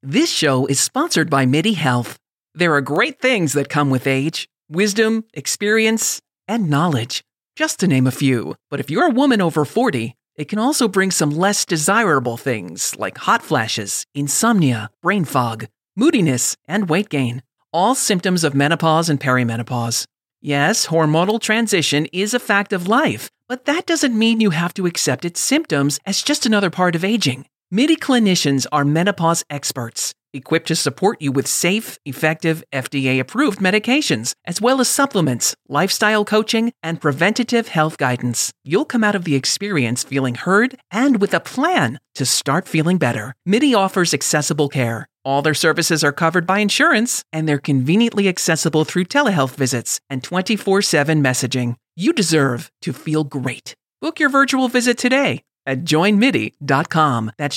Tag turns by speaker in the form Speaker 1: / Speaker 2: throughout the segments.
Speaker 1: This show is sponsored by MIDI Health. There are great things that come with age: wisdom, experience, and knowledge, just to name a few. But if you're a woman over 40, it can also bring some less desirable things like hot flashes, insomnia, brain fog, moodiness, and weight gain, all symptoms of menopause and perimenopause. Yes, hormonal transition is a fact of life, but that doesn't mean you have to accept its symptoms as just another part of aging. MIDI clinicians are menopause experts, equipped to support you with safe, effective, FDA-approved medications, as well as supplements, lifestyle coaching, and preventative health guidance. You'll come out of the experience feeling heard and with a plan to start feeling better. MIDI offers accessible care. All their services are covered by insurance, and they're conveniently accessible through telehealth visits and 24/7 messaging. You deserve to feel great. Book your virtual visit today at joinmidi.com. That's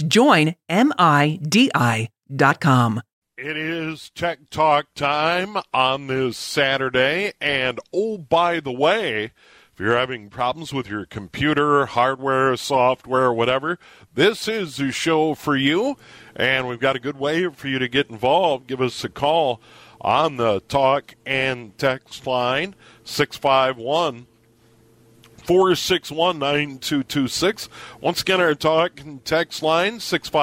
Speaker 1: joinmidi.com.
Speaker 2: It is Tech Talk time on this Saturday, and oh, by the way, if you're having problems with your computer, hardware, software, whatever, this is the show for you, and we've got a good way for you to get involved. Give us a call on the talk and text line, 651-461-9226. Once again, our talk and text line,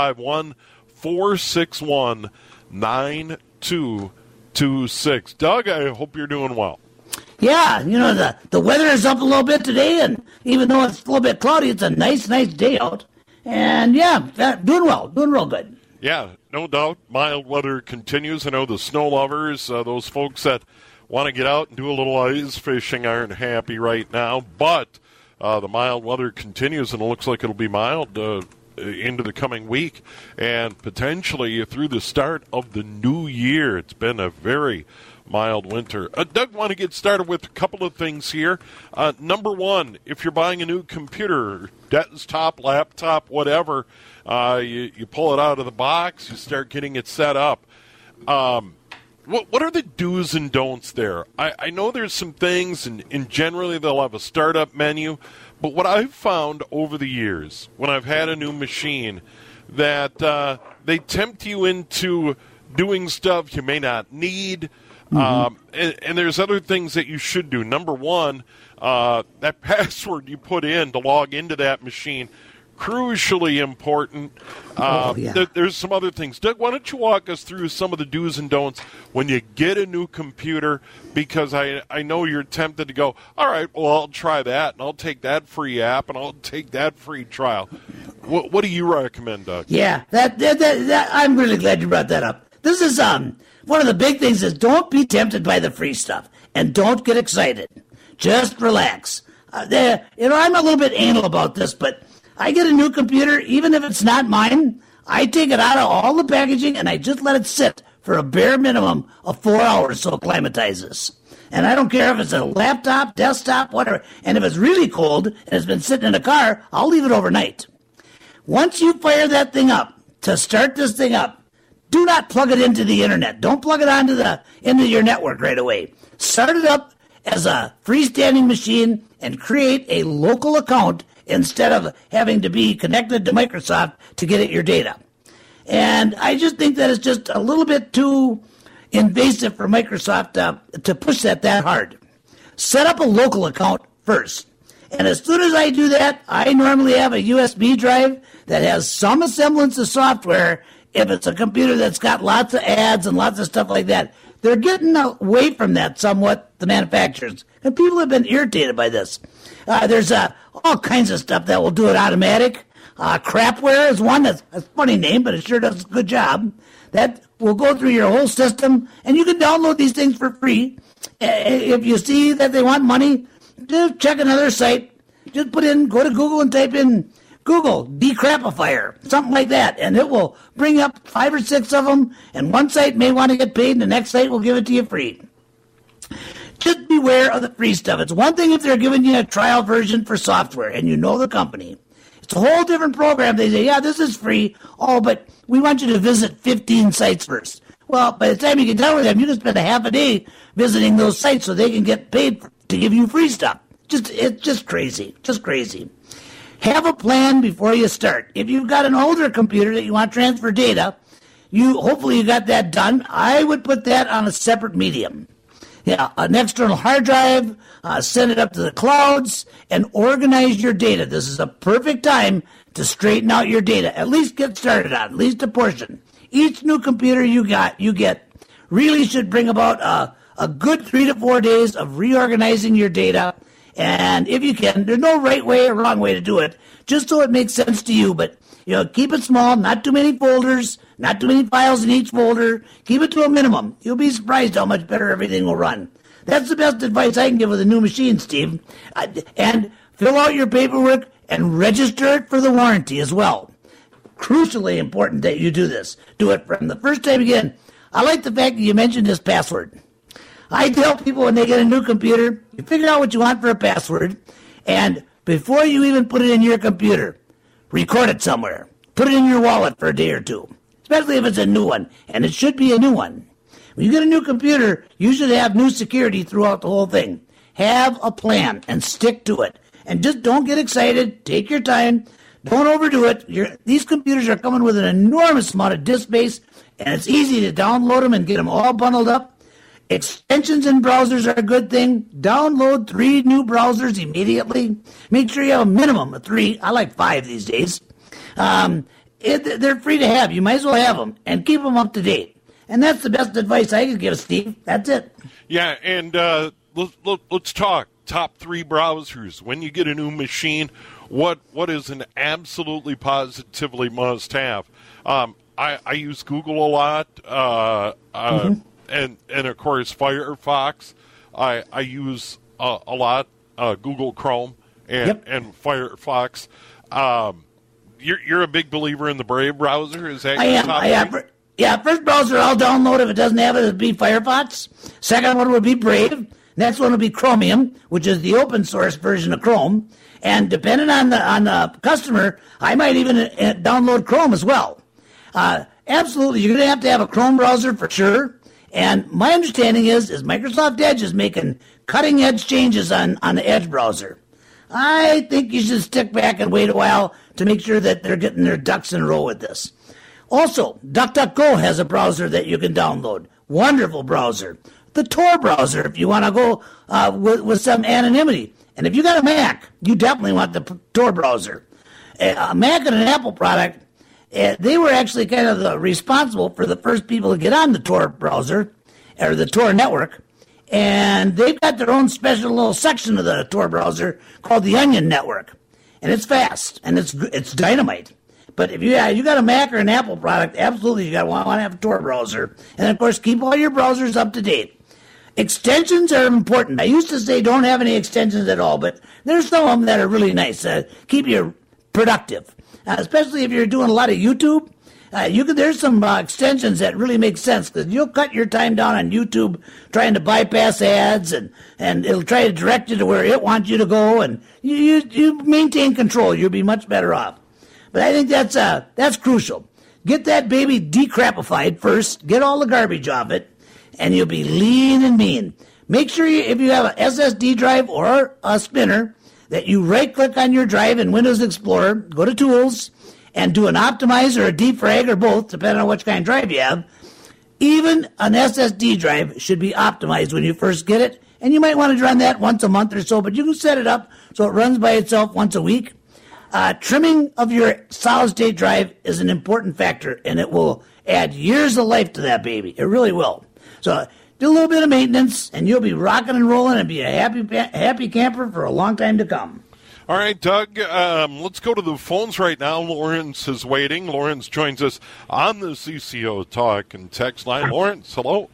Speaker 2: 651-461-9226. Doug, I hope you're doing well.
Speaker 3: Yeah, the weather is up a little bit today, and even though it's a little bit cloudy, it's a nice day out. And yeah, doing real good.
Speaker 2: Yeah, no doubt. Mild weather continues. I know the snow lovers, those folks that want to get out and do a little ice fishing aren't happy right now, but the mild weather continues, and it looks like it'll be mild into the coming week and potentially through the start of the new year. It's been a very mild winter. Doug, want to get started with a couple of things here. Number one, if you're buying a new computer, desktop, laptop, whatever, you pull it out of the box, you start getting it set up. What are the do's and don'ts there? I know there's some things, and generally they'll have a startup menu, but what I've found over the years when I've had a new machine, that they tempt you into doing stuff you may not need. And there's other things that you should do. Number one, that password you put in to log into that machine, crucially important. There's some other things. Doug, why don't you walk us through some of the do's and don'ts when you get a new computer? Because I know you're tempted to go, all right, well, I'll try that, and I'll take that free app, and I'll take that free trial. What do you recommend, Doug?
Speaker 3: Yeah, that I'm really glad you brought that up. This is one of the big things is don't be tempted by the free stuff, and don't get excited. Just relax. I'm a little bit anal about this, but I get a new computer, even if it's not mine, I take it out of all the packaging and I just let it sit for a bare minimum of 4 hours so it acclimatizes. And I don't care if it's a laptop, desktop, whatever. And if it's really cold and it's been sitting in a car, I'll leave it overnight. Once you fire that thing up, to start this thing up, do not plug it into the internet. Don't plug it into your network right away. Start it up as a freestanding machine and create a local account instead of having to be connected to Microsoft to get at your data. And I just think that it's just a little bit too invasive for Microsoft to push that hard. Set up a local account first. And as soon as I do that, I normally have a USB drive that has some semblance of software. If it's a computer that's got lots of ads and lots of stuff like that, they're getting away from that somewhat, the manufacturers. And people have been irritated by this. There's all kinds of stuff that will do it automatic. Crapware is one that's a funny name, but it sure does a good job. That will go through your whole system, and you can download these things for free. If you see that they want money, just check another site. Just go to Google and type in Google decrapifier, something like that, and it will bring up 5 or 6 of them, and one site may want to get paid, and the next site will give it to you free. Just beware of the free stuff. It's one thing if they're giving you a trial version for software, and you know the company. It's a whole different program. They say, yeah, this is free. Oh, but we want you to visit 15 sites first. Well, by the time you get done with them, you can spend a half a day visiting those sites so they can get paid to give you free stuff. It's just crazy. Just crazy. Have a plan before you start. If you've got an older computer that you want to transfer data, hopefully you got that done. I would put that on a separate medium. Yeah, an external hard drive, send it up to the clouds, and organize your data. This is a perfect time to straighten out your data. At least get started on, at least a portion. Each new computer you get, really should bring about a good 3 to 4 days of reorganizing your data. And if you can, there's no right way or wrong way to do it, just so it makes sense to you. But, keep it small, not too many folders, not too many files in each folder. Keep it to a minimum. You'll be surprised how much better everything will run. That's the best advice I can give with a new machine, Steve. And fill out your paperwork and register it for the warranty as well. Crucially important that you do this. Do it from the first time again. I like the fact that you mentioned this password. I tell people when they get a new computer, you figure out what you want for a password, and before you even put it in your computer, record it somewhere. Put it in your wallet for a day or two, especially if it's a new one, and it should be a new one. When you get a new computer, you should have new security throughout the whole thing. Have a plan and stick to it. And just don't get excited. Take your time. Don't overdo it. These computers are coming with an enormous amount of disk space, and it's easy to download them and get them all bundled up. Extensions in browsers are a good thing. Download 3 new browsers immediately. Make sure you have a minimum of 3. I like 5 these days. They're free to have. You might as well have them and keep them up to date. And that's the best advice I can give, Steve. That's it.
Speaker 2: Yeah, and let's talk top 3 browsers. When you get a new machine, what is an absolutely positively must-have? I use Google a lot. And of course Firefox. I use a lot Google Chrome and Firefox. You're a big believer in the Brave browser, is that? I am.
Speaker 3: Yeah, first browser I'll download if it doesn't have it would be Firefox. Second one would be Brave. Next one would be Chromium, which is the open source version of Chrome. And depending on the customer, I might even download Chrome as well. Absolutely, you're going to have a Chrome browser for sure. And my understanding is Microsoft Edge is making cutting-edge changes on the Edge browser. I think you should stick back and wait a while to make sure that they're getting their ducks in a row with this. Also, DuckDuckGo has a browser that you can download. Wonderful browser. The Tor browser, if you want to go with some anonymity. And if you got a Mac, you definitely want the Tor browser. A Mac and an Apple product, they were actually kind of responsible for the first people to get on the Tor browser, or the Tor network. And they've got their own special little section of the Tor browser called the Onion Network. And it's fast, and it's dynamite. But if you got a Mac or an Apple product, absolutely you want to have a Tor browser. And, of course, keep all your browsers up to date. Extensions are important. I used to say don't have any extensions at all, but there's some of them that are really nice. Keep you productive, especially if you're doing a lot of YouTube. There's some extensions that really make sense because you'll cut your time down on YouTube trying to bypass ads, and it'll try to direct you to where it wants you to go, and you maintain control. You'll be much better off. But I think that's crucial. Get that baby decrapified first. Get all the garbage off it, and you'll be lean and mean. Make sure if you have an SSD drive or a spinner, that you right-click on your drive in Windows Explorer, go to Tools, and do an optimize or a defrag or both, depending on which kind of drive you have. Even an SSD drive should be optimized when you first get it, and you might want to run that once a month or so, but you can set it up so it runs by itself once a week. Trimming of your solid-state drive is an important factor, and it will add years of life to that baby. It really will. So do a little bit of maintenance, and you'll be rocking and rolling and be a happy camper for a long time to come.
Speaker 2: All right, Doug, let's go to the phones right now. Lawrence is waiting. Lawrence joins us on the CCO Talk and Text line. Lawrence, hello.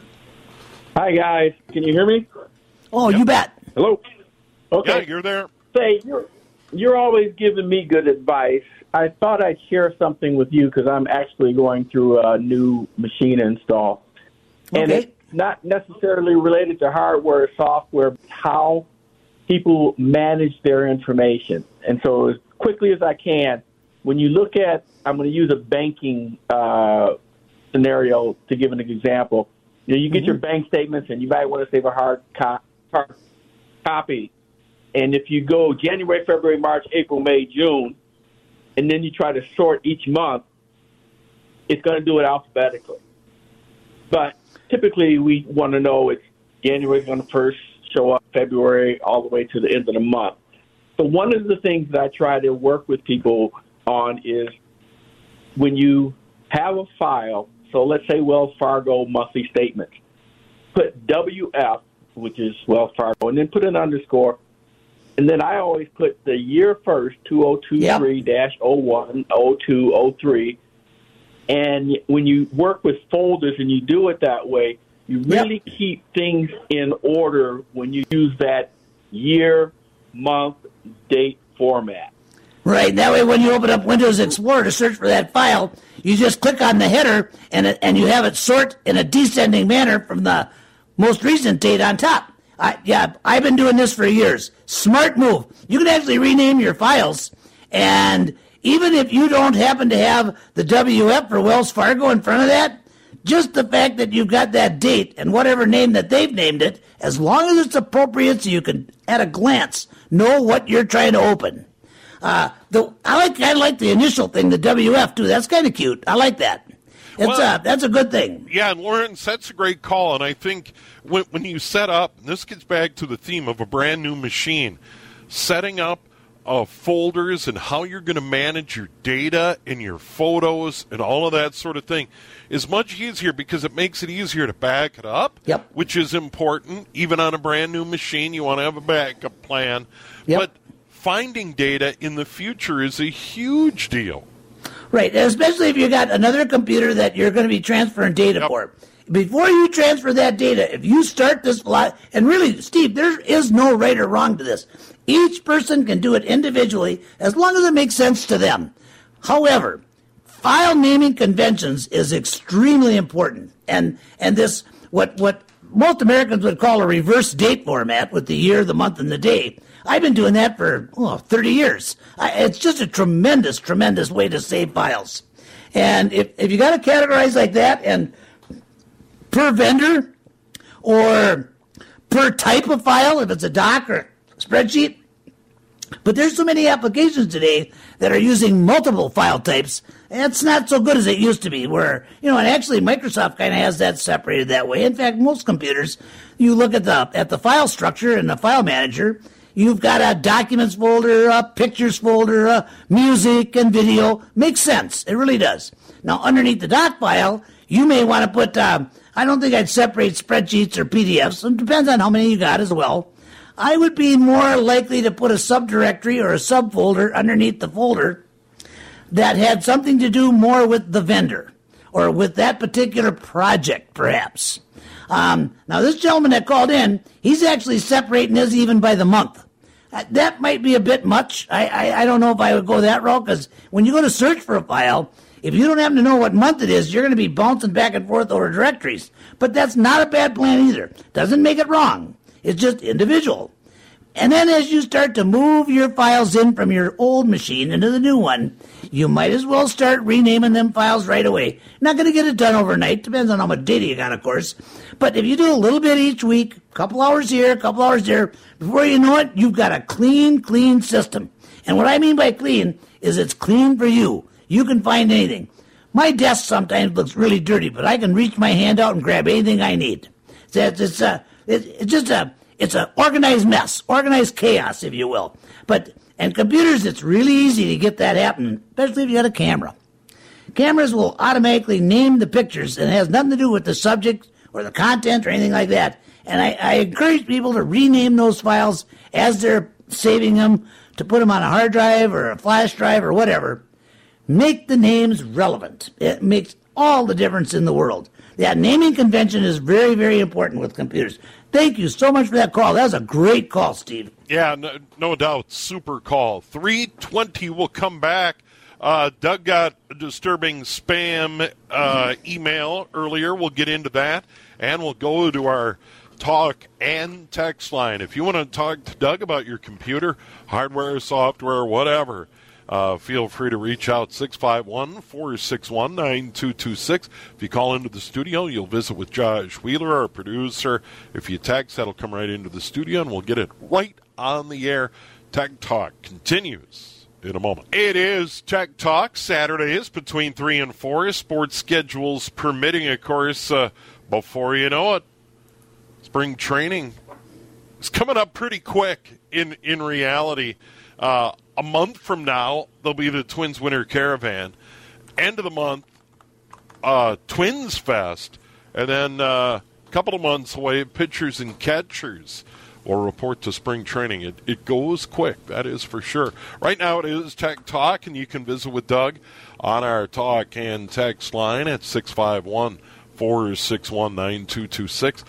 Speaker 4: Hi, guys. Can you hear me?
Speaker 3: Oh, yep. You bet.
Speaker 4: Hello. Okay.
Speaker 2: Yeah, you're there.
Speaker 4: Say, you're always giving me good advice. I thought I'd share something with you because I'm actually going through a new machine install.
Speaker 3: Okay.
Speaker 4: And it's not necessarily related to hardware or software, but how people manage their information. And so as quickly as I can, when you look at, I'm going to use a banking scenario to give an example. You get your bank statements, and you might want to save a hard copy. And if you go January, February, March, April, May, June, and then you try to sort each month, it's going to do it alphabetically. But typically, we want to know it's January going to first show up, February, all the way to the end of the month. So one of the things that I try to work with people on is when you have a file, so let's say Wells Fargo monthly statements, put WF, which is Wells Fargo, and then put an underscore. And then I always put the year first, 2023-01, 02, 03. And when you work with folders and you do it that way, you really keep things in order when you use that year, month, date format.
Speaker 3: Right. That way, when you open up Windows Explorer to search for that file, you just click on the header and you have it sort in a descending manner from the most recent date on top. I've been doing this for years. Smart move. You can actually rename your files, and even if you don't happen to have the WF for Wells Fargo in front of that, just the fact that you've got that date and whatever name that they've named it, as long as it's appropriate so you can, at a glance, know what you're trying to open. I like the initial thing, the WF, too. That's kind of cute. I like that. That's a good thing.
Speaker 2: Yeah, and Lawrence, that's a great call. And I think when you set up, and this gets back to the theme of a brand new machine, setting up folders and how you're going to manage your data and your photos and all of that sort of thing is much easier because it makes it easier to back it up, which is important. Even on a brand new machine, you want to have a backup plan. But finding data in the future is a huge deal.
Speaker 3: Right, especially if you got another computer that you're going to be transferring data for. Before you transfer that data, if you start this lot, and really, Steve, there is no right or wrong to this. Each person can do it individually as long as it makes sense to them. However, file naming conventions is extremely important. And this, what most Americans would call a reverse date format with the year, the month, and the day, I've been doing that for 30 years. It's just a tremendous, tremendous way to save files. And if you got to categorize like that, and per vendor or per type of file, if it's a doc or spreadsheet, but there's so many applications today that are using multiple file types, and it's not so good as it used to be, where, and actually Microsoft kind of has that separated that way. In fact, most computers, you look at the file structure in the file manager, you've got a documents folder, a pictures folder, a music and video. Makes sense. It really does. Now, underneath the doc file, you may want to put, I don't think I'd separate spreadsheets or PDFs. It depends on how many you got as well. I would be more likely to put a subdirectory or a subfolder underneath the folder that had something to do more with the vendor or with that particular project, perhaps. Now, this gentleman that called in, he's actually separating his even by the month. That might be a bit much. I don't know if I would go that route, because when you go to search for a file, if you don't happen to know what month it is, you're going to be bouncing back and forth over directories. But that's not a bad plan either. Doesn't make it wrong. It's just individual. And then as you start to move your files in from your old machine into the new one, you might as well start renaming them files right away. Not going to get it done overnight. Depends on how much data you got, of course. But if you do a little bit each week, a couple hours here, a couple hours there, before you know it, you've got a clean system. And what I mean by clean is it's clean for you. You can find anything. My desk sometimes looks really dirty, but I can reach my hand out and grab anything I need. It's an organized mess, organized chaos, if you will. And computers, it's really easy to get that happening, especially if you got a camera. Cameras will automatically name the pictures, and it has nothing to do with the subject or the content or anything like that. And I encourage people to rename those files as they're saving them, to put them on a hard drive or a flash drive or whatever. Make the names relevant. It makes all the difference in the world. That naming convention is very, very important with computers. Thank you so much for that call. That was a great call, Steve.
Speaker 2: Yeah, no doubt. Super call. 3:20 will come back. Doug got a disturbing spam email earlier. We'll get into that, and we'll go to our talk and text line. If you want to talk to Doug about your computer, hardware, software, whatever, feel free to reach out, 651-461-9226. If you call into the studio, you'll visit with Josh Wheeler, our producer. If you text, that'll come right into the studio, and we'll get it right on the air. Tech Talk continues in a moment. It is Tech Talk Saturdays between 3 and 4. Sports schedules permitting, of course. Before you know it, spring training is coming up pretty quick in reality. A month from now, there'll be the Twins Winter Caravan. End of the month, Twins Fest. And then a couple of months away, pitchers and catchers will report to spring training. It goes quick, that is for sure. Right now it is Tech Talk, and you can visit with Doug on our talk and text line at 651-461-9226.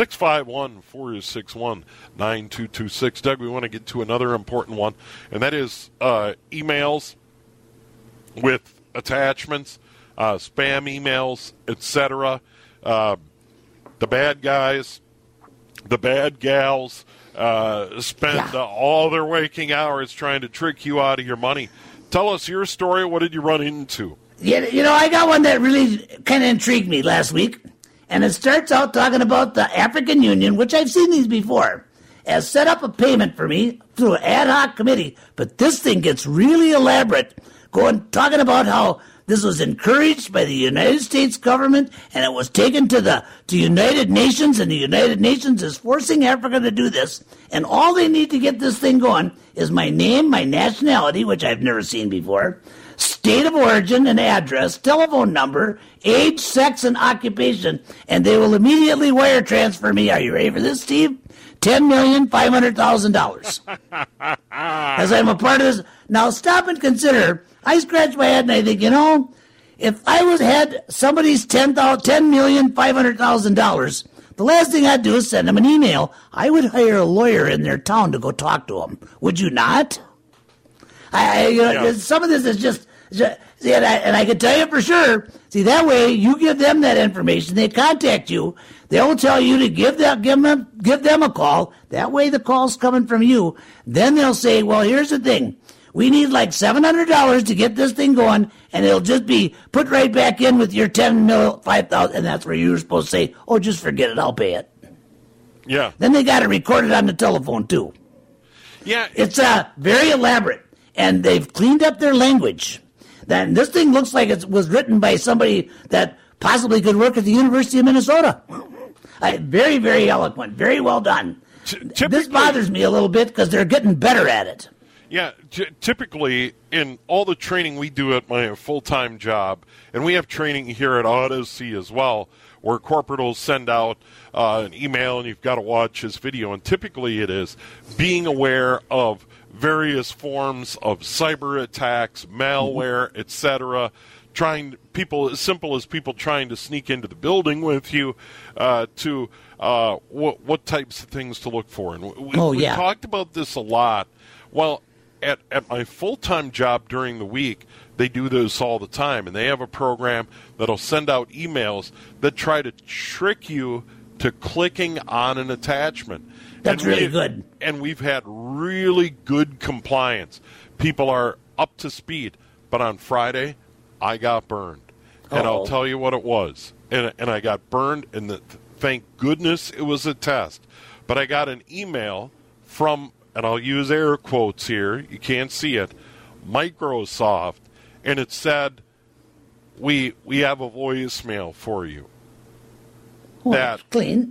Speaker 2: 651-461-9226. Doug, we want to get to another important one, and that is emails with attachments, spam emails, etc. The bad guys, the bad gals spend all their waking hours trying to trick you out of your money. Tell us your story. What did you run into?
Speaker 3: Yeah, I got one that really kind of intrigued me last week, and it starts out talking about the African Union, which I've seen these before, has set up a payment for me through an ad hoc committee, but this thing gets really elaborate, talking about how this was encouraged by the United States government, and it was taken to United Nations, and the United Nations is forcing Africa to do this. And all they need to get this thing going is my name, my nationality, which I've never seen before, state of origin and address, telephone number, age, sex, and occupation, and they will immediately wire transfer me. Are you ready for this, Steve? $10,500,000. As I'm a part of this. Now stop and consider. I scratch my head and I think, if I had somebody's $10,500,000, the last thing I'd do is send them an email. I would hire a lawyer in their town to go talk to them. Would you not? Some of this is just and I can tell you for sure. See, that way you give them that information. They contact you. They'll tell you to give them a call. That way the call's coming from you. Then they'll say, well, here's the thing. We need like $700 to get this thing going, and it'll just be put right back in with your $5,000, and that's where you're supposed to say, oh, just forget it, I'll pay it.
Speaker 2: Yeah.
Speaker 3: Then they got to record it on the telephone, too.
Speaker 2: Yeah.
Speaker 3: It's very elaborate, and they've cleaned up their language. This thing looks like it was written by somebody that possibly could work at the University of Minnesota. Very, very eloquent, very well done. This bothers me a little bit because they're getting better at it.
Speaker 2: Yeah, typically in all the training we do at my full-time job, and we have training here at Odyssey as well, where corporate will send out an email and you've got to watch his video, and typically it is being aware of various forms of cyber attacks, malware, etc., people as simple as people trying to sneak into the building with you, to what types of things to look for. And we talked about this a lot. Well, at my full-time job during the week, they do this all the time, and they have a program that'll send out emails that try to trick you to clicking on an attachment.
Speaker 3: That's really good.
Speaker 2: And we've had really good compliance. People are up to speed. But on Friday, I got burned. And I'll tell you what it was. And I got burned, and thank goodness it was a test. But I got an email from, and I'll use air quotes here, you can't see it, Microsoft, and it said, we have a voicemail for you.
Speaker 3: Well, that's clean.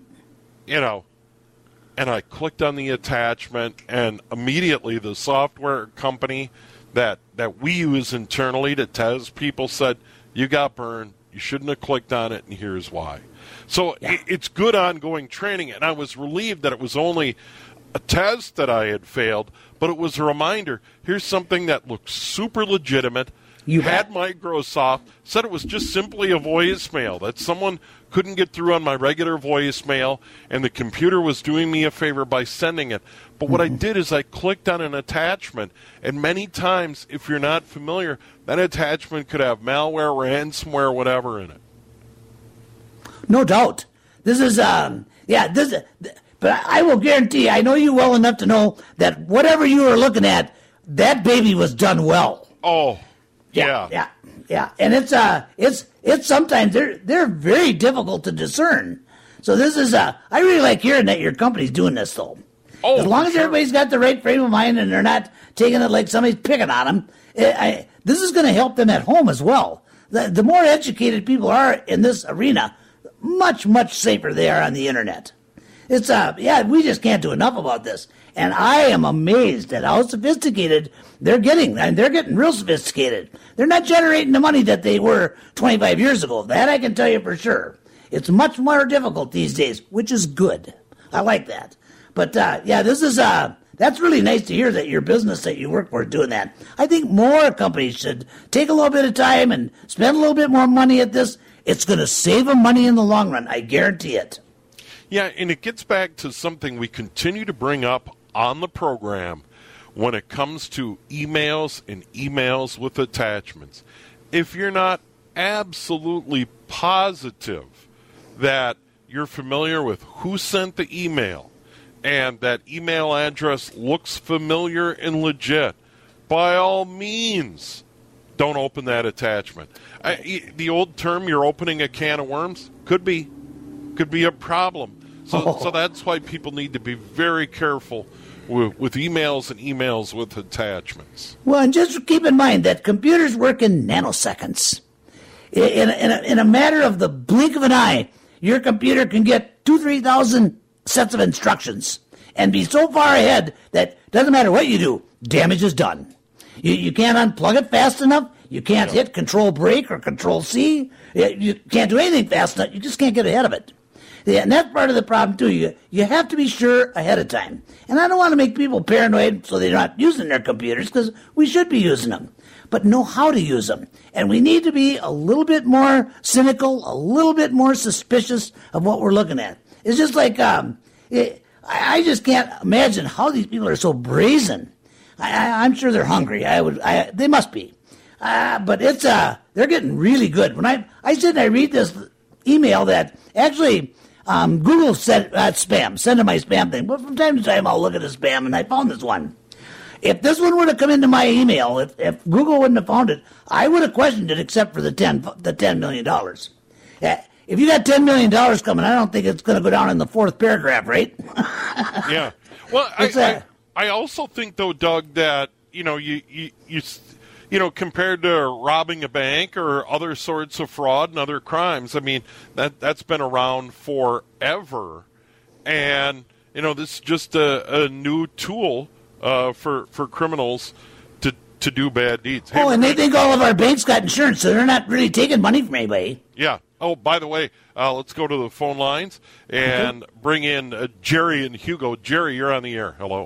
Speaker 2: And I clicked on the attachment, and immediately the software company that we use internally to test people said, you got burned, you shouldn't have clicked on it, and here's why. So it's good ongoing training, and I was relieved that it was only a test that I had failed, but it was a reminder. Here's something that looks super legitimate. Had Microsoft, said it was just simply a voicemail, that someone couldn't get through on my regular voicemail, and the computer was doing me a favor by sending it. But what I did is I clicked on an attachment, and many times, if you're not familiar, that attachment could have malware, ransomware, whatever in it.
Speaker 3: No doubt. This is, but I will guarantee, I know you well enough to know that whatever you were looking at, that baby was done well.
Speaker 2: Oh,
Speaker 3: yeah. And it's sometimes they're very difficult to discern. So this is I really like hearing that your company's doing this though.
Speaker 2: Oh,
Speaker 3: as long as
Speaker 2: sure.
Speaker 3: everybody's got the right frame of mind and they're not taking it like somebody's picking on them, this is going to help them at home as well. The more educated people are in this arena, much, much safer they are on the internet. It's we just can't do enough about this. And I am amazed at how sophisticated they're getting. And they're getting real sophisticated. They're not generating the money that they were 25 years ago. That I can tell you for sure. It's much more difficult these days, which is good. I like that. But, this is, that's really nice to hear that your business that you work for is doing that. I think more companies should take a little bit of time and spend a little bit more money at this. It's going to save them money in the long run. I guarantee it.
Speaker 2: Yeah, and it gets back to something we continue to bring up on the program when it comes to emails and emails with attachments. If you're not absolutely positive that you're familiar with who sent the email and that email address looks familiar and legit, by all means, don't open that attachment. The old term, you're opening a can of worms, could be a problem. So that's why people need to be very careful with emails and emails with attachments.
Speaker 3: Well, and just keep in mind that computers work in nanoseconds. In a matter of the blink of an eye, your computer can get 2,000-3,000 sets of instructions and be so far ahead that doesn't matter what you do, damage is done. You can't unplug it fast enough. You can't hit Control-Break or Control-C. You can't do anything fast enough. You just can't get ahead of it. Yeah, and that's part of the problem, too. You have to be sure ahead of time. And I don't want to make people paranoid so they're not using their computers, because we should be using them. But know how to use them. And we need to be a little bit more cynical, a little bit more suspicious of what we're looking at. It's just like, I just can't imagine how these people are so brazen. I'm sure they're hungry. They must be. But it's, they're getting really good. When I sit and I read this email that actually, Google sent spam, send to my spam thing. But from time to time, I'll look at the spam, and I found this one. If this one were to come into my email, if Google wouldn't have found it, I would have questioned it, except for the $10 million. If you got $10 million coming, I don't think it's going to go down in the fourth paragraph, right?
Speaker 2: Yeah. Well, I also think, though, Doug, that you compared to robbing a bank or other sorts of fraud and other crimes, I mean, that's been around forever. And, this is just a new tool for criminals to do bad deeds. Hey,
Speaker 3: and they think all of our banks got insurance, so they're not really taking money from anybody.
Speaker 2: Yeah. Oh, by the way, let's go to the phone lines and bring in Jerry and Hugo. Jerry, you're on the air. Hello.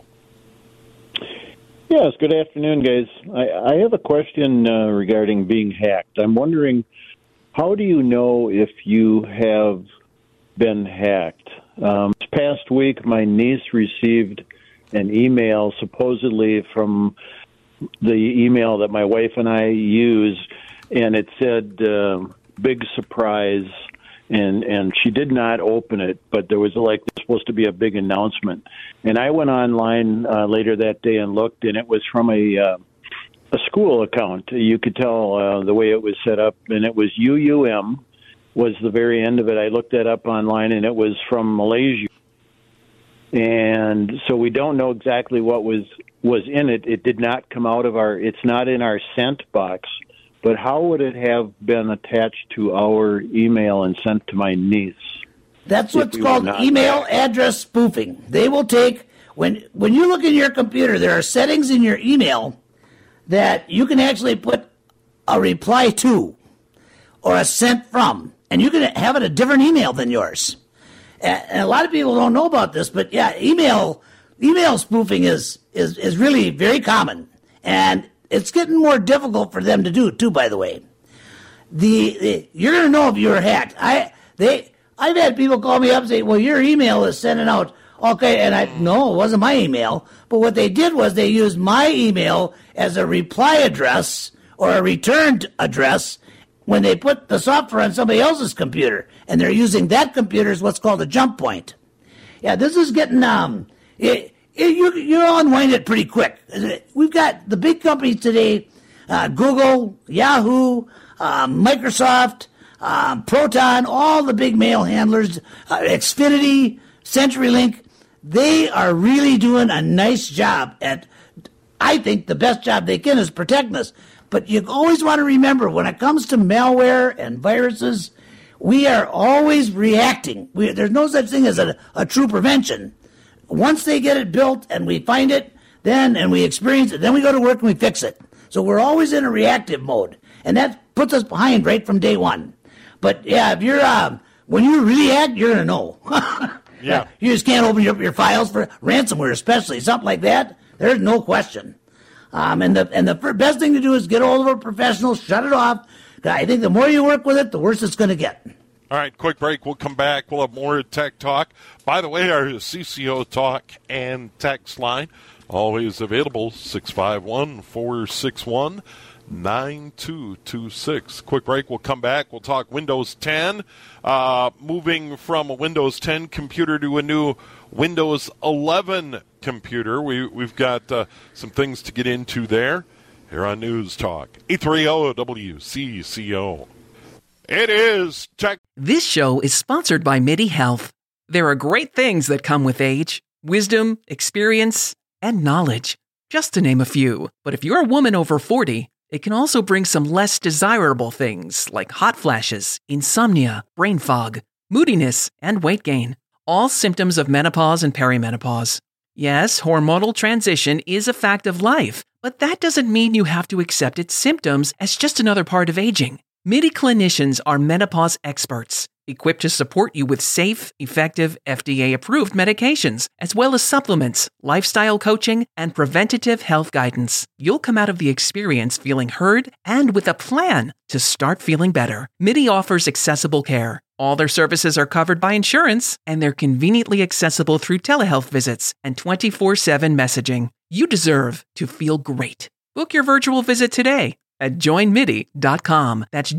Speaker 5: Yes, good afternoon, guys. I have a question regarding being hacked. I'm wondering, how do you know if you have been hacked? This past week, my niece received an email supposedly from the email that my wife and I use, and it said, big surprise, and she did not open it, but there was supposed to be a big announcement. And I went online later that day and looked, and it was from a school account. You could tell the way it was set up, and it was UUM was the very end of it. I looked that up online, and it was from Malaysia. And so we don't know exactly what was in it. It did not come out of it's not in our sent box. But how would it have been attached to our email and sent to my niece?
Speaker 3: That's what's called email address spoofing. They will take, when you look in your computer, there are settings in your email that you can actually put a reply to or a sent from, and you can have it a different email than yours. And a lot of people don't know about this, but yeah, email spoofing is really very common, and it's getting more difficult for them to do too. By the way, you're going to know if you were hacked. I've had people call me up and say, "Well, your email is sending out." Okay, and no, it wasn't my email. But what they did was they used my email as a reply address or a returned address when they put the software on somebody else's computer, and they're using that computer as what's called a jump point. Yeah, this is getting you unwind it pretty quick. We've got the big companies today, Google, Yahoo, Microsoft, Proton, all the big mail handlers, Xfinity, CenturyLink. they are really doing a nice job at, I think the best job they can is protecting us. But you always want to remember, when it comes to malware and viruses, we are always reacting. There's no such thing as a true prevention. Once they get it built and we find it, and we experience it, then we go to work and we fix it. So we're always in a reactive mode, and that puts us behind right from day one. But yeah, if you're when you really act, you're gonna know.
Speaker 2: Yeah.
Speaker 3: You just can't open up your files for ransomware, especially something like that. There's no question. And the best thing to do is get hold of a professional, shut it off. I think the more you work with it, the worse it's going to get.
Speaker 2: All right, quick break. We'll come back. We'll have more Tech Talk. By the way, our CCO Talk and text line, always available, 651-461-9226. Quick break. We'll come back. We'll talk Windows 10, moving from a Windows 10 computer to a new Windows 11 computer. We've got some things to get into there here on News Talk. 830 WCCO. It is Tech.
Speaker 1: This show is sponsored by MIDI Health. There are great things that come with age, wisdom, experience, and knowledge, just to name a few. But if you're a woman over 40, it can also bring some less desirable things like hot flashes, insomnia, brain fog, moodiness, and weight gain. All symptoms of menopause and perimenopause. Yes, hormonal transition is a fact of life, but that doesn't mean you have to accept its symptoms as just another part of aging. MIDI clinicians are menopause experts, equipped to support you with safe, effective, FDA-approved medications, as well as supplements, lifestyle coaching, and preventative health guidance. You'll come out of the experience feeling heard and with a plan to start feeling better. MIDI offers accessible care. All their services are covered by insurance, and they're conveniently accessible through telehealth visits and 24/7 messaging. You deserve to feel great. Book your virtual visit today at joinmidi.com. That's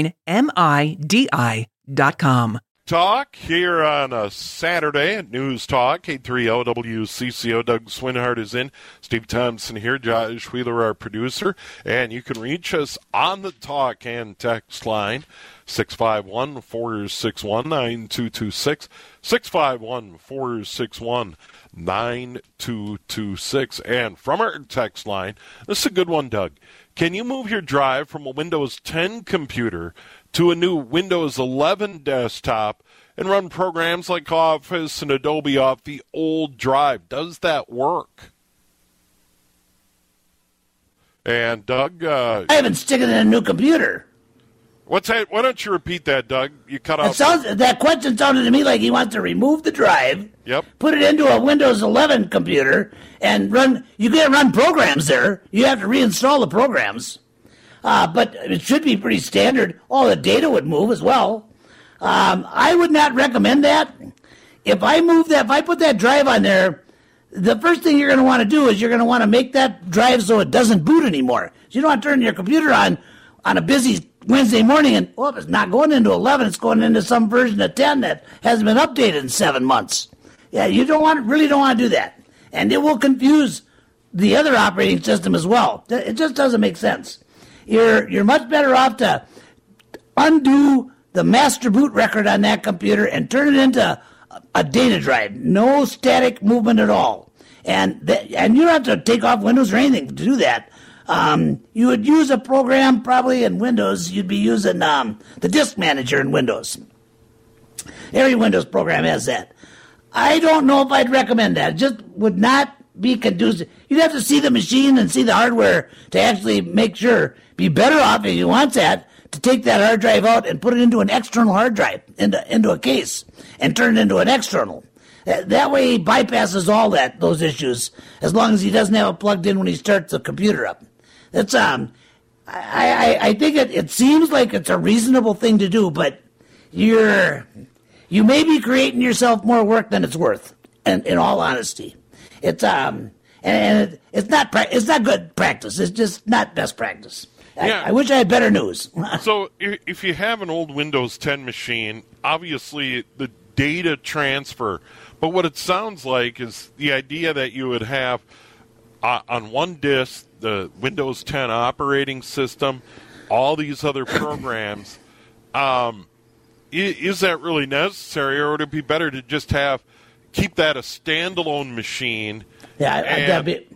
Speaker 1: joinmidi.com.
Speaker 2: Talk here on a Saturday at News Talk, 830 WCCO. Doug Swinhart is in. Steve Thompson here. Josh Wheeler, our producer. And you can reach us on the talk and text line, 651-461-9226, 651-461-9226. And from our text line, this is a good one, Doug. Can you move your drive from a Windows 10 computer to a new Windows 11 desktop and run programs like Office and Adobe off the old drive? Does that work? And Doug,
Speaker 3: I haven't stick it in a new computer.
Speaker 2: What's that? Why don't you repeat that, Doug? You cut off.
Speaker 3: That question sounded to me like he wants to remove the drive,
Speaker 2: Yep.
Speaker 3: put it into a Windows 11 computer, and run. You can't run programs there. You have to reinstall the programs. But it should be pretty standard. All the data would move as well. I would not recommend that. If I put that drive on there, the first thing you're going to want to do is you're going to want to make that drive so it doesn't boot anymore. So you don't want to turn your computer on a busy Wednesday morning and, it's not going into 11, it's going into some version of 10 that hasn't been updated in 7 months. Yeah, you really don't want to do that. And it will confuse the other operating system as well. It just doesn't make sense. You're much better off to undo the master boot record on that computer and turn it into a data drive. No static movement at all. And you don't have to take off Windows or anything to do that. You would use a program probably in Windows. You'd be using the Disk Manager in Windows. Every Windows program has that. I don't know if I'd recommend that. It just would not be conducive. You'd have to see the machine and see the hardware to actually make sure. Be better off, if you want that, to take that hard drive out and put it into an external hard drive, into a case, and turn it into an external. That way he bypasses all those issues, as long as he doesn't have it plugged in when he starts the computer up. That's I think it seems like it's a reasonable thing to do, but you may be creating yourself more work than it's worth. In all honesty, it's and it's not good practice. It's just not best practice.
Speaker 2: Yeah.
Speaker 3: I wish I had better news.
Speaker 2: So if you have an old Windows 10 machine, obviously the data transfer, but what it sounds like is the idea that you would have on one disk the Windows 10 operating system, all these other programs. Is that really necessary, or would it be better to just have keep that a standalone machine.
Speaker 3: That'd be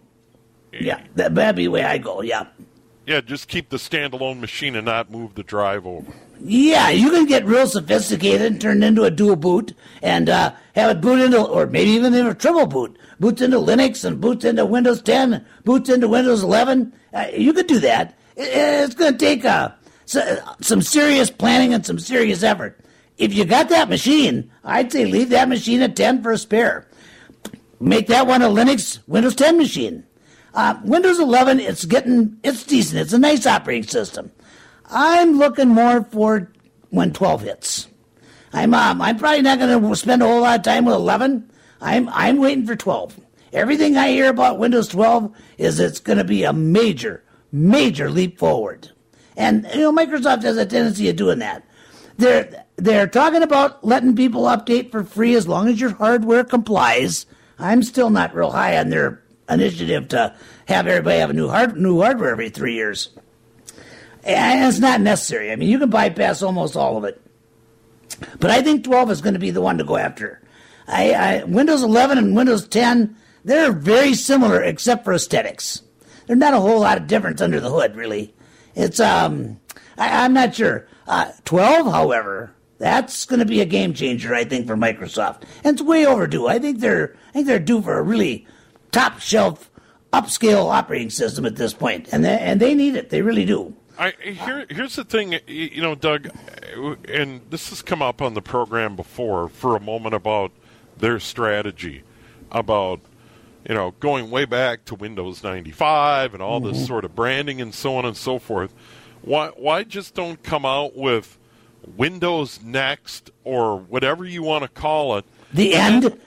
Speaker 3: the way I go. Yeah.
Speaker 2: Yeah, just keep the standalone machine and not move the drive over.
Speaker 3: Yeah, you can get real sophisticated and turn it into a dual boot and have it boot into, or maybe even in a triple boot. Boots into Linux and boots into Windows 10, boots into Windows 11. You could do that. It's going to take some serious planning and some serious effort. If you got that machine, I'd say leave that machine at 10 for a spare. Make that one a Linux Windows 10 machine. Windows 11, it's decent. It's a nice operating system. I'm looking more for when 12 hits. I'm probably not going to spend a whole lot of time with 11. I'm waiting for 12. Everything I hear about Windows 12 is it's going to be a major leap forward. And Microsoft has a tendency of doing that. They're talking about letting people update for free as long as your hardware complies. I'm still not real high on their initiative to have everybody have a new hardware every 3 years. And it's not necessary. I mean, you can bypass almost all of it. But I think 12 is going to be the one to go after. Windows 11 and Windows 10, they're very similar except for aesthetics. There's not a whole lot of difference under the hood, really. It's I'm not sure. 12, however, that's going to be a game changer, I think, for Microsoft, and it's way overdue. I think they're due for a really top shelf, upscale operating system at this point, and they need it. They really do.
Speaker 2: Here's the thing, Doug, and this has come up on the program before for a moment about their strategy, about going way back to Windows 95 and all this sort of branding and so on and so forth. Why just don't come out with Windows Next or whatever you want to call it?
Speaker 3: The end?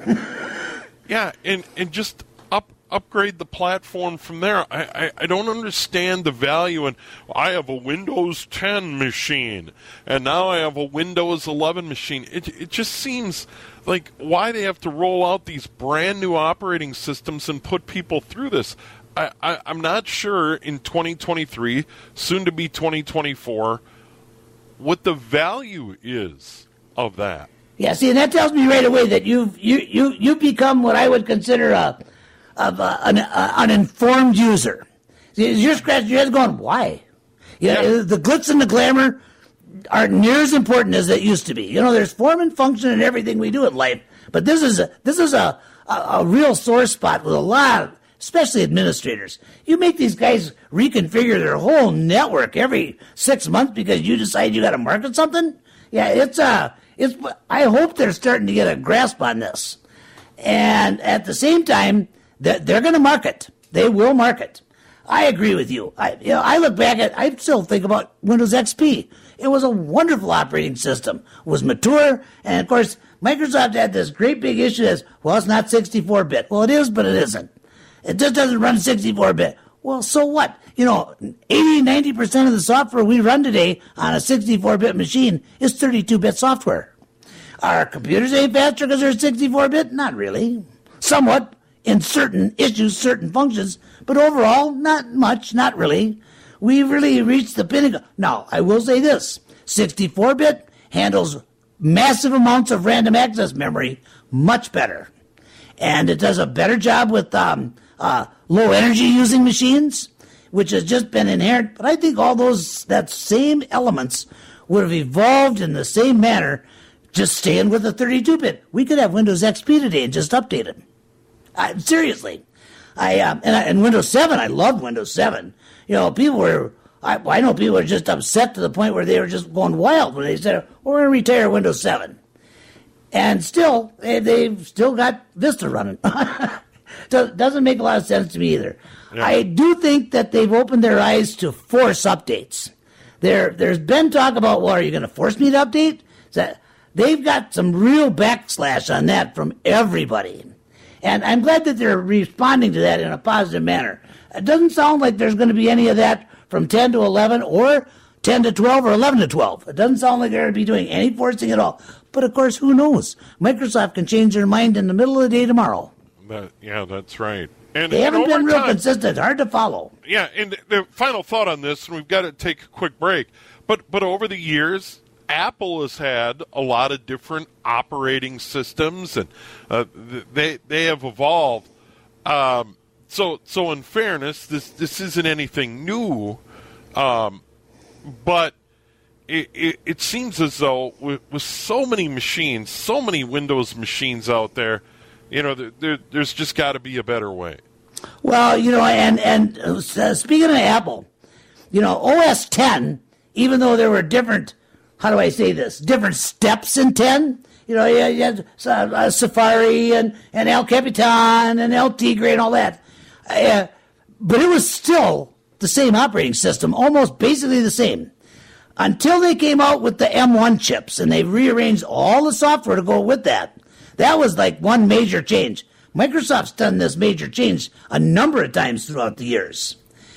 Speaker 2: Yeah, and just upgrade the platform from there. I don't understand the value in, I have a Windows 10 machine, and now I have a Windows 11 machine. It just seems like why they have to roll out these brand new operating systems and put people through this. I'm not sure in 2023, soon to be 2024, what the value is of that.
Speaker 3: Yeah, see, and that tells me right away that you've become what I would consider an informed user. You're scratching your head going, why? The glitz and the glamour aren't near as important as it used to be. There's form and function in everything we do in life, but this is a real sore spot with a lot of, especially administrators. You make these guys reconfigure their whole network every 6 months because you decide you got to market something. Yeah, I hope they're starting to get a grasp on this, and at the same time, they're going to market. They will market. I agree with you. I look back I still think about Windows XP. It was a wonderful operating system. It was mature, and of course, Microsoft had this great big issue as, well, it's not 64-bit. Well, it is, but it isn't. It just doesn't run 64-bit. Well, so what? 80-90% of the software we run today on a 64-bit machine is 32-bit software. Are computers any faster because they're 64-bit? Not really. Somewhat in certain issues, certain functions, but overall, not much, not really. We've really reached the pinnacle. Now, I will say this. 64-bit handles massive amounts of random access memory much better. And it does a better job with low energy using machines, which has just been inherent. But I think all that same elements would have evolved in the same manner, just staying with the 32-bit. We could have Windows XP today and just update it. Seriously. And Windows 7, I loved Windows 7. People were, I know people were just upset to the point where they were just going wild when they said, we're going to retire Windows 7. And still, they've still got Vista running. So it doesn't make a lot of sense to me either. Yeah. I do think that they've opened their eyes to force updates. There's been talk about, well, are you going to force me to update? They've got some real backslash on that from everybody. And I'm glad that they're responding to that in a positive manner. It doesn't sound like there's going to be any of that from 10 to 11 or 10 to 12 or 11 to 12. It doesn't sound like they're going to be doing any forcing at all. But, of course, who knows? Microsoft can change their mind in the middle of the day tomorrow.
Speaker 2: That's right. And
Speaker 3: they haven't been real consistent. Hard to follow.
Speaker 2: Yeah, and the final thought on this, and we've got to take a quick break, but over the years, Apple has had a lot of different operating systems, and they have evolved. So in fairness, this isn't anything new, but it seems as though with so many machines, so many Windows machines out there, there's just got to be a better way.
Speaker 3: Well, and speaking of Apple, OS 10, even though there were different, how do I say this, different steps in 10, you had Safari and El Capitan and El Tigre and all that. But it was still the same operating system, almost basically the same, until they came out with the M1 chips and they rearranged all the software to go with that. That was like one major change. Microsoft's done this major change a number of times throughout the years.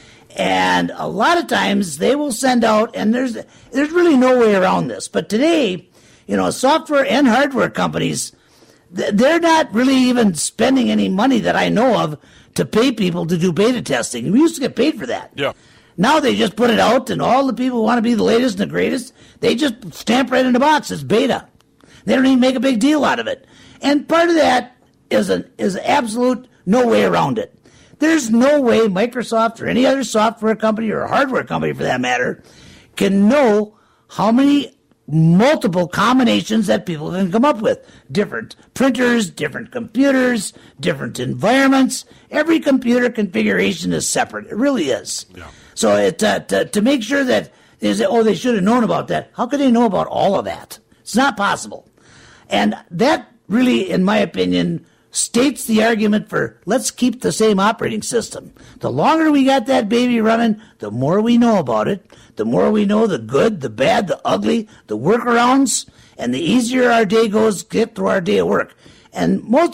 Speaker 3: And a lot of times they will send out, and there's really no way around this. But today, software and hardware companies, they're not really even spending any money that I know of to pay people to do beta testing. We used to get paid for that.
Speaker 2: Yeah.
Speaker 3: Now they just put it out, and all the people who want to be the latest and the greatest, they just stamp right in the box. It's beta. They don't even make a big deal out of it. And part of that is absolute no way around it. There's no way Microsoft or any other software company or hardware company, for that matter, can know how many multiple combinations that people can come up with. Different printers, different computers, different environments. Every computer configuration is separate. It really is. Yeah. So to make sure that they should have known about that. How could they know about all of that? It's not possible. And that really, in my opinion, states the argument for let's keep the same operating system. The longer we got that baby running, the more we know about it, the more we know the good, the bad, the ugly, the workarounds, and the easier our day goes, get through our day of work. And most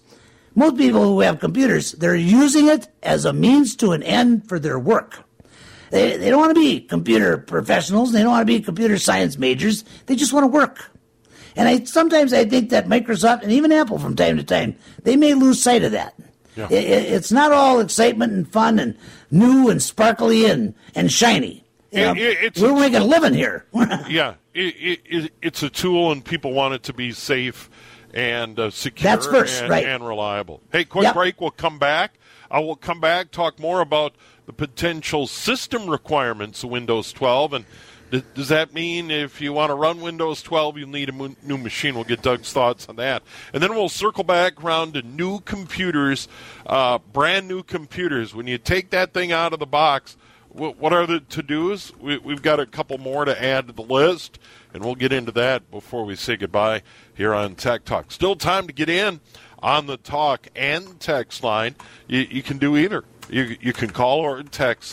Speaker 3: people who have computers, they're using it as a means to an end for their work. They don't want to be computer professionals. They don't want to be computer science majors. They just want to work. And sometimes I think that Microsoft and even Apple from time to time, they may lose sight of that. Yeah. It's not all excitement and fun and new and sparkly and shiny. We're making a living here.
Speaker 2: Yeah, it's a tool, and people want it to be safe and secure.
Speaker 3: That's first, right.
Speaker 2: And reliable. Hey, quick break. We'll come back. We'll come back, talk more about the potential system requirements of Windows 12, and does that mean if you want to run Windows 12, you'll need a new machine? We'll get Doug's thoughts on that. And then we'll circle back around to new computers, brand new computers. When you take that thing out of the box, what are the to-dos? We've got a couple more to add to the list, and we'll get into that before we say goodbye here on Tech Talk. Still time to get in on the talk and text line. You can do either. You can call or text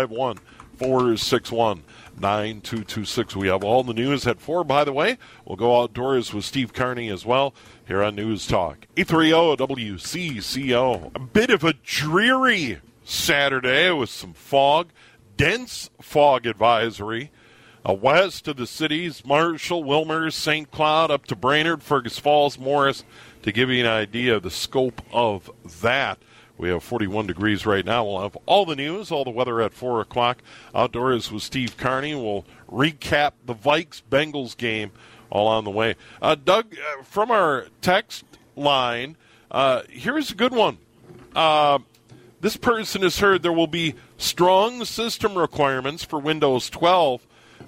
Speaker 2: 651-461. 9226. We have all the news at 4, by the way. We'll go outdoors with Steve Carney as well here on News Talk 830 WCCO. A bit of a dreary Saturday with some fog, dense fog advisory. West of the cities, Marshall, Wilmer, St. Cloud, up to Brainerd, Fergus Falls, Morris, to give you an idea of the scope of that. We have 41 degrees right now. We'll have all the news, all the weather at 4 o'clock. Outdoors with Steve Carney. We'll recap the Vikes-Bengals game all on the way. Doug, from our text line, here's a good one. This person has heard there will be strong system requirements for Windows 12.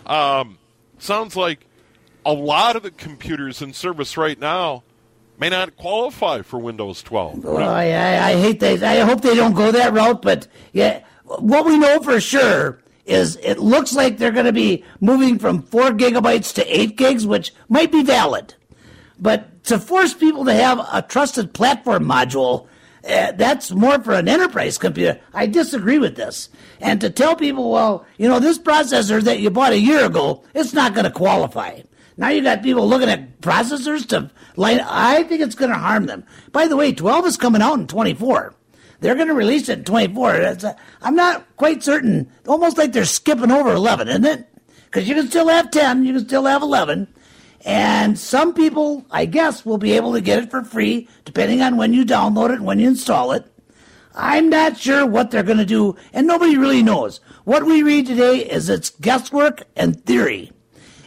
Speaker 2: Sounds like a lot of the computers in service right now may not qualify for Windows 12.
Speaker 3: Well, I hate that. I hope they don't go that route, but yeah, what we know for sure is it looks like they're going to be moving from 4 gigabytes to 8 gigs, which might be valid. But to force people to have a trusted platform module, that's more for an enterprise computer. I disagree with this. And to tell people, well, this processor that you bought a year ago, it's not going to qualify. Now you got people looking at processors to line. I think it's going to harm them. By the way, 12 is coming out in 24. They're going to release it in 24. I'm not quite certain. Almost like they're skipping over 11, isn't it? Because you can still have 10, you can still have 11. And some people, I guess, will be able to get it for free, depending on when you download it and when you install it. I'm not sure what they're going to do, and nobody really knows. What we read today is it's guesswork and theory.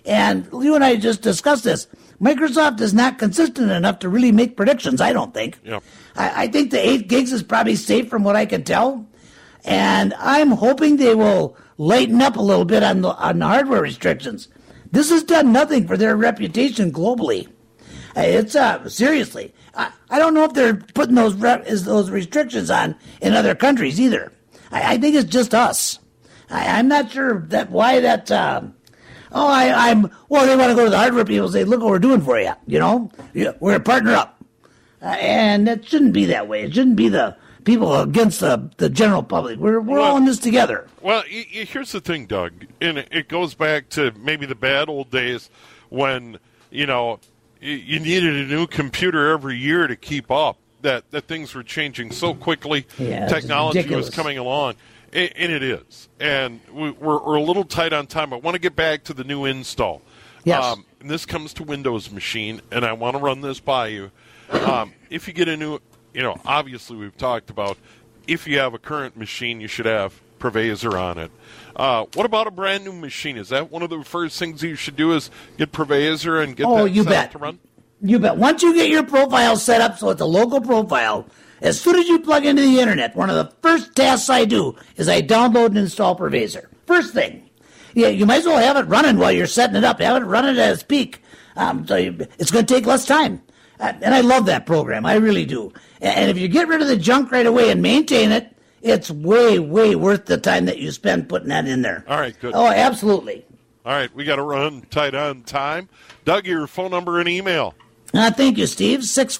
Speaker 3: And you and I just discussed this. Microsoft is not consistent enough to really make predictions, I don't think.
Speaker 2: Yeah.
Speaker 3: I think the 8 gigs is probably safe from what I can tell. And I'm hoping they will lighten up a little bit on the hardware restrictions. This has done nothing for their reputation globally. It's seriously. I don't know if they're putting those restrictions on in other countries either. I think it's just us. I'm not sure why that. Well, they want to go to the hardware people and say, "Look what we're doing for you." You know, we're going to partner up, and it shouldn't be that way. It shouldn't be the people against the general public. We're all in this together.
Speaker 2: Well, here's the thing, Doug, and it goes back to maybe the bad old days when you needed a new computer every year to keep up. That things were changing so quickly.
Speaker 3: Yeah,
Speaker 2: technology was coming along, and it is. And we're a little tight on time. I want to get back to the new install.
Speaker 3: Yes.
Speaker 2: And this comes to Windows Machine, and I want to run this by you. If you get a new, obviously we've talked about if you have a current machine, you should have Prevazer on it. What about a brand new machine? Is that one of the first things you should do is get Prevazer and get that set up to run?
Speaker 3: You bet. Once you get your profile set up so it's a local profile, as soon as you plug into the internet, one of the first tasks I do is I download and install Prevazer. First thing. Yeah, you might as well have it running while you're setting it up. Have it running at its peak. It's going to take less time. And I love that program. I really do. And if you get rid of the junk right away and maintain it, it's way, way worth the time that you spend putting that in there.
Speaker 2: All right, good.
Speaker 3: Oh, absolutely.
Speaker 2: All right, we got to run tight on time. Doug, your phone number and email.
Speaker 3: Thank you, Steve.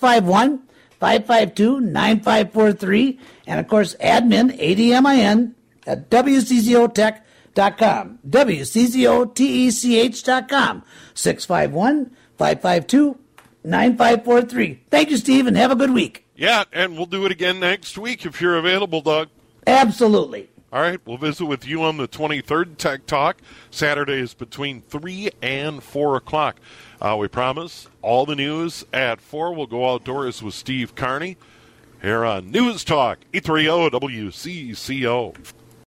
Speaker 3: 651-552-9543. And, of course, admin, ADMIN, at WCCOtech.com. WCCOTECH.com. 651-552-9543. Thank you, Steve, and have a good week.
Speaker 2: Yeah, and we'll do it again next week if you're available, Doug.
Speaker 3: Absolutely.
Speaker 2: All right, we'll visit with you on the 23rd, Tech Talk. Saturdays between 3 and 4 o'clock. We promise all the news at 4. We'll go outdoors with Steve Carney here on News Talk 830 WCCO.